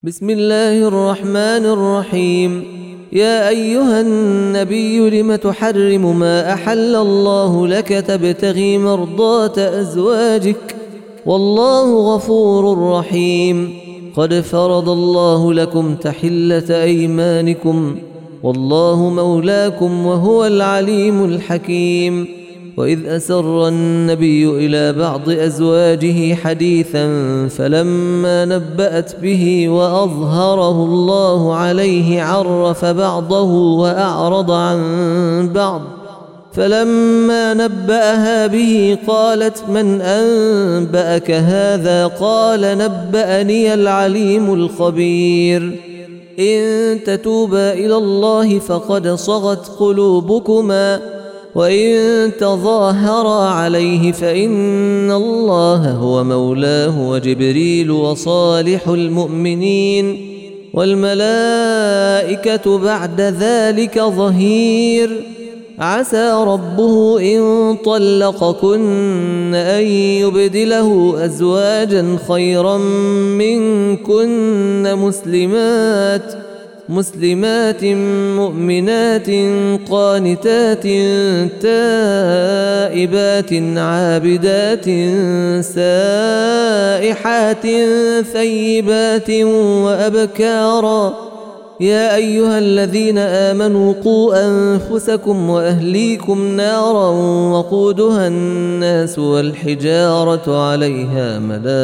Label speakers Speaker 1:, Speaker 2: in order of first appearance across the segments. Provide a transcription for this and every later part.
Speaker 1: بسم الله الرحمن الرحيم. يا أيها النبي لم تحرم ما أحل الله لك تبتغي مرضات أزواجك والله غفور رحيم. قد فرض الله لكم تحلة أيمانكم والله مولاكم وهو العليم الحكيم. وإذ أسر النبي إلى بعض أزواجه حديثا فلما نبأت به وأظهره الله عليه عرف بعضه وأعرض عن بعض، فلما نبأها به قالت من أنبأك هذا؟ قال نبأني العليم الخبير. إن تتوبا إلى الله فقد صغت قلوبكما وإن تظاهرا عليه فإن الله هو مولاه وجبريل وصالح المؤمنين والملائكة بعد ذلك ظهير. عسى ربه إن طلقكن أن يبدله أزواجا خيرا منكن مسلمات مؤمنات قانتات تائبات عابدات سائحات ثيبات وأبكارا. يا أيها الذين آمنوا قوا أنفسكم وأهليكم نارا وقودها الناس والحجارة عليها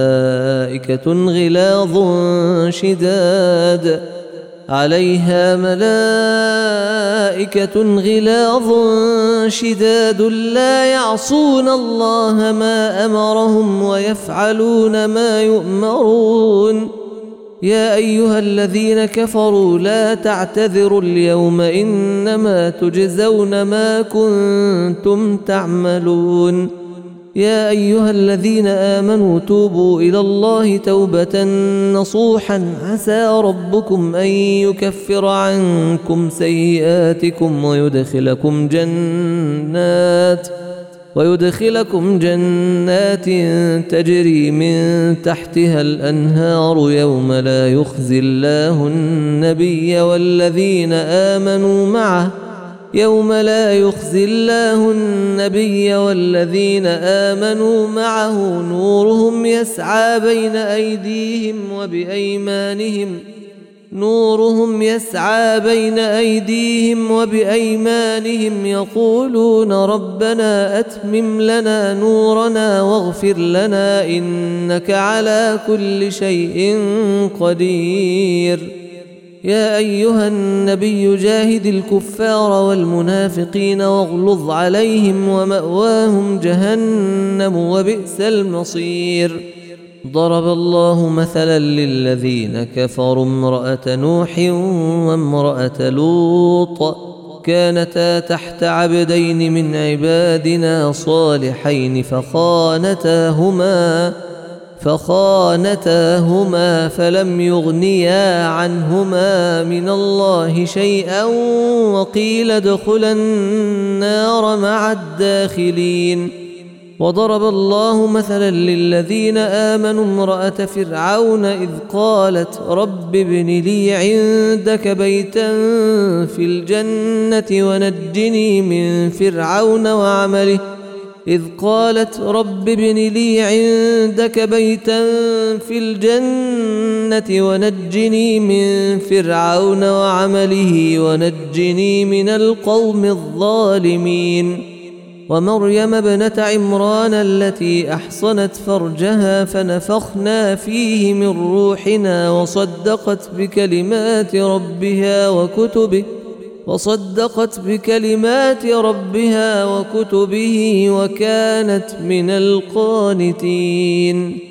Speaker 1: ملائكة غلاظ شداد لا يعصون الله ما أمرهم ويفعلون ما يؤمرون. يا أيها الذين كفروا لا تعتذروا اليوم إنما تجزون ما كنتم تعملون. يا أيها الذين آمنوا توبوا إلى الله توبة نصوحا عسى ربكم أن يكفر عنكم سيئاتكم ويدخلكم جنات تجري من تحتها الأنهار يوم لا يخزي الله النبي والذين آمنوا معه نورهم يسعى بين أيديهم وبأيمانهم يقولون ربنا أتمم لنا نورنا واغفر لنا إنك على كل شيء قدير. يا أيها النبي جاهد الكفار والمنافقين واغلظ عليهم ومأواهم جهنم وبئس المصير. ضرب الله مثلا للذين كفروا امرأة نوح وامرأة لوط كانتا تحت عبدين من عبادنا صالحين فخانتاهما فلم يغنيا عنهما من الله شيئا وقيل ادخلا النار مع الداخلين. وضرب الله مثلا للذين آمنوا امرأة فرعون إذ قالت رب ابن لي عندك بيتا في الجنة ونجني من فرعون وعمله ونجني من القوم الظالمين. ومريم ابنة عمران التي أحصنت فرجها فنفخنا فيه من روحنا وصدقت بكلمات ربها وكتبه وكانت من القانتين.